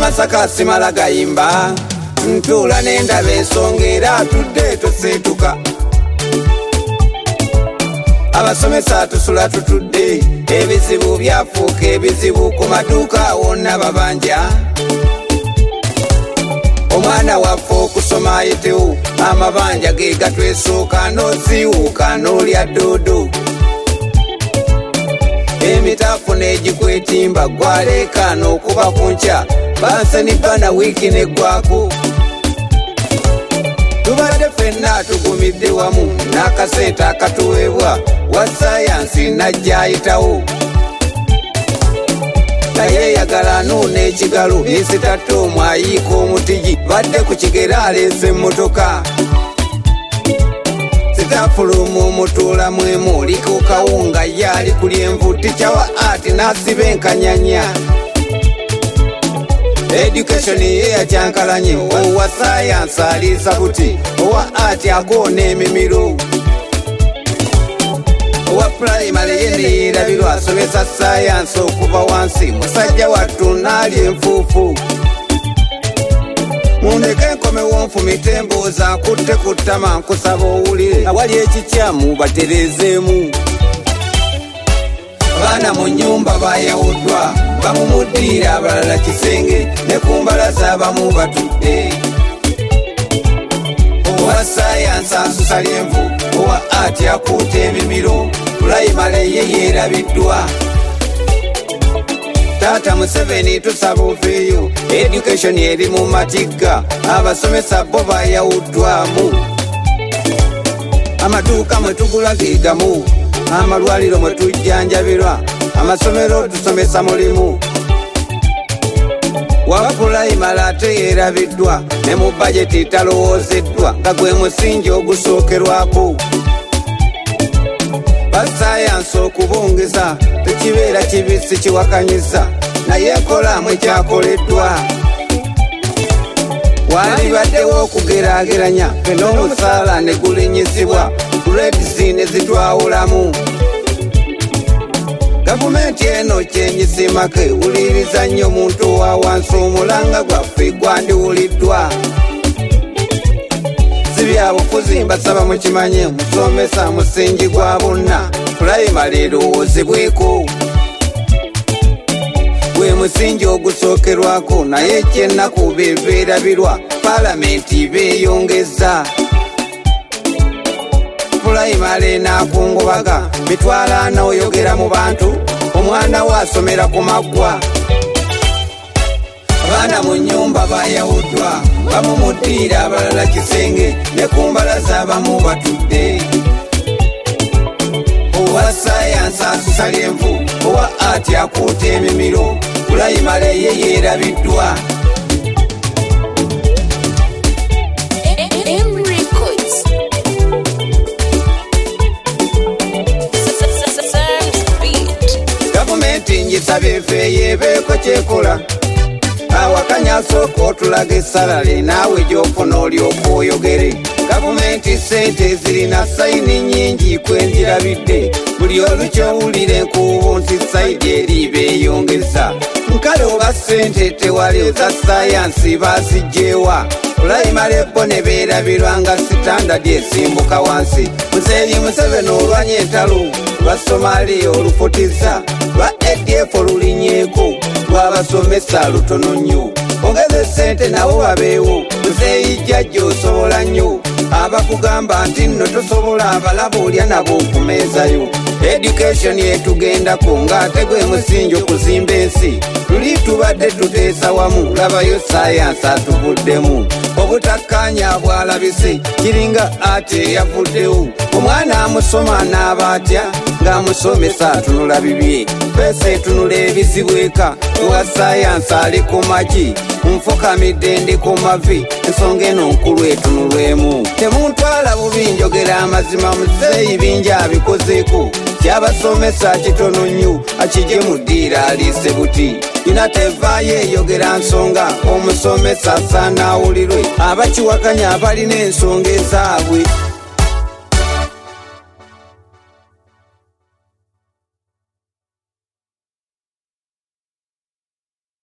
Namasaka simala gayimba ntula nendaba ensonga era atudde toseetuka. Abasomesa tusula tutudde ebizibu byafuuka ebizibu ku maduuka wonna babanja. Omwana waffe okusoma ayetewo amabanja ge gatwesooka n'oziwuuka n'olya ddoodo. Emitaafu n'egikwetimba gwaleekaana okuba ku nkya bansaniba na wiiki neggwako. Tubadde ffenna tugumidde wamu n'akaseeta akatuweebwa wa sayansi najja ayitawo. Naye yagala anuuna ekigalo yeesitatta omwayiika omutigi badde ku kigero aleese emmotoka. Sitafulumu omutuulamu emu liko kawunga ye ali ku lyenvu tikyawa ati n'asiba enkanyanya. Education ye yakyankalanye owa sayansi aliisa buti owa ati akoona emimiro. Owa primary ye neyeerabirwa asomesa sayansi okuva wansi musajja wattu n'ali enfuufu. Mundeke nkomewo nfumite embooza nkutte ku ttama nkusaba owulire awali ekikyamu batereezeemu. Abaana mu nnyumba bayawuddwa bamumuddiira abalala kisenge ne ku mbalaza abamu batudde. Owa sayansi asusa lyenvu owa ati akuuta emimiro pulayimale ye yeerabiddwa. Taata Museveni tusaba oveeyo education eri mu matigga abasomesa bo bayawuddwamu. Amaduuka mwe tugula ge gamu amalwaliro mwe tujjanjabirwa amasomero tusomesa mulimu. Wa pulayimale ate yeerabiddwa ne mu bajeti talowoozeddwa nga gwe musingi ogusookerwako. Basayansi okubongeza tekibeera kibisi kiwakanyiza naye ekolamu ekyakoleddwa. Walibaddewo okugeraageranya fena omusaala ne gulinyizibwa grades ne zitwawulamu. Gavumenti eno kyenyisimako ewuliriza nnyo omuntu owa wansi omulanga gwaffe gwandiwuliddwa. Sibyabufuzi mbasaba mukimanye musomesa musingi gwa bonna pulayimale erowoozebweko. Gwe musingi ogusookerwako naye kyennaku beerabirwa palamenti beeyongeza. Pulayimale n'akungubaga mitwalo 4 oyogera mu bantu omwana we asomera ku maggwa. Abaana mu nnyumba bayawuddwa bamumuddiira abalala kisenge ne ku mbalaza abamu batudde. Owa sayansi asusa lyenvu owa ati akuuta emimiro pulayimale ye yeerabiddwa. Gavumenti ngisaba efeeyo ebeeko kyekola. Awakanya asooka otulaga essalale naawe gy'ofuna olyoka oyogere. Gavumenti ssente zirina sayini nnyingi kwenzirabidde buli olukyowulira enkuubo nti sayidi eri beeyongeza. Nkale oba ssente tewali eza sayansi baazigyewa pulayimale bo ne beerabirwa nga sitandadi esimbuka wansi. Muzeeyi Museveni olwanya entalo lwa Somalia olufutiza lwa ADF olulinyeeko lw'abasomesa lutono nnyo. Ongeze ssente nabo babeewo muzeeyi jjajja osobola nnyo. Abakugamba nti nno tosobola abalaba olya nabo okumeezayo. Education yetugendako ng'ate gwe musingi okuzimba ensi. Tuli tubadde tuteesa wamu labayo sayansi atuvuddemu. Obutakkaanya bwalabise kiringa ate eyavuddewo. Omwana amusoma n'aba atya ng'amusomesa atunula bibye. Ffeesa etunula ebizibu eka owa sayansi ali ku magi nfukamidde ndi ku mavi ensonga eno nkulu etunulwemu. Temuntwala bubi njogera amazima muzeeyi bingi abikozeeko. Kyabasomesa kitono nnyo akigye mu ddiira aliise buti. Yina tevaayo eyogera nsonga omusomesa asaana awulirwe. Abakiwakanya abalina ensonga ezaabwe.